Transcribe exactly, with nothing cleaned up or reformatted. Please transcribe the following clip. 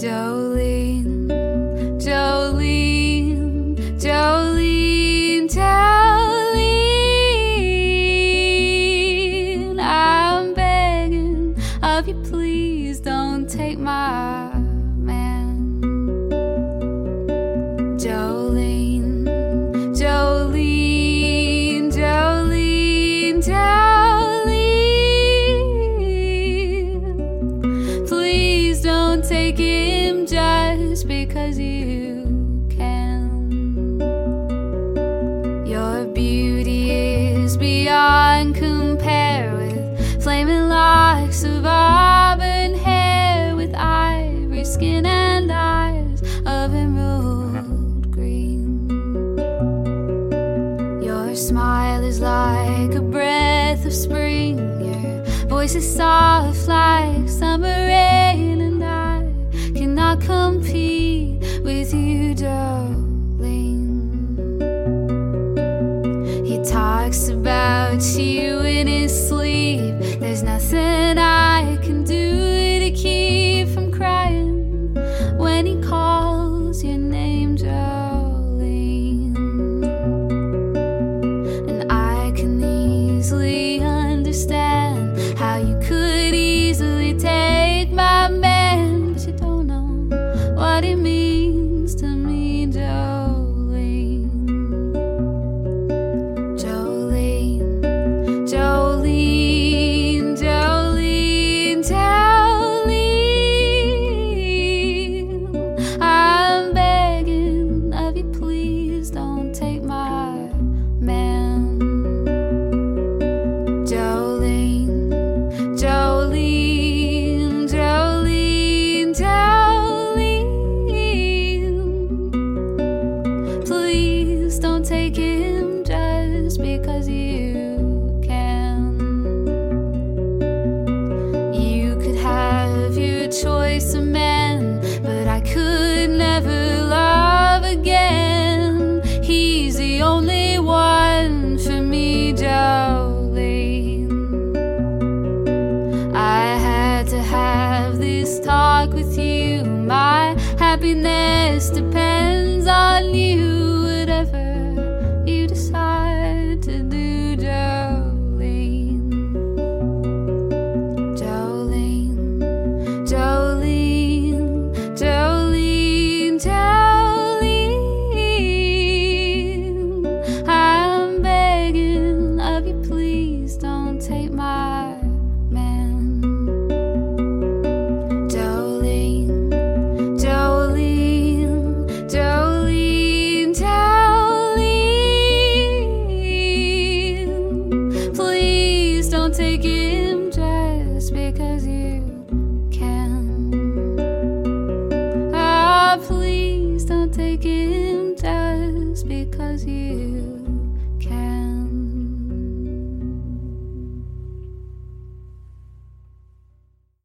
Jolene, Jolene, Jolene, Jolene, I'm begging of you, please don't take my man. Jolene, Jolene, Jolene, Jolene, please don't take him just because you can. Your beauty is beyond compare, with flaming locks of auburn hair, with ivory skin and eyes of emerald green. Your smile is like a breath of spring, your voice is soft like summer rain, and I cannot compete with you, Jolene. He talks about you in his sleep. There's nothing I can do to keep from crying when he calls your name, Jolene. And I can easily understand how you could easily take my man, but you don't know what it means to me, Jolene. Jolene, Jolene, Jolene, Jolene, I'm begging of you, please don't take my man. Jolene, Jolene, Jolene, Jolene, please don't take him just because you can. You could have your choice of men, but I could never love again. He's the only one for me, Jolene. I had to have this talk with you. My happiness depends on you. Whatever you decide to do, Jolene. Jolene, Jolene, Jolene, Jolene, I'm begging of you, please don't take my man. Jolene, Jolene, Jolene, Jolene, please don't take him just because you can. Ah, please don't take him just because you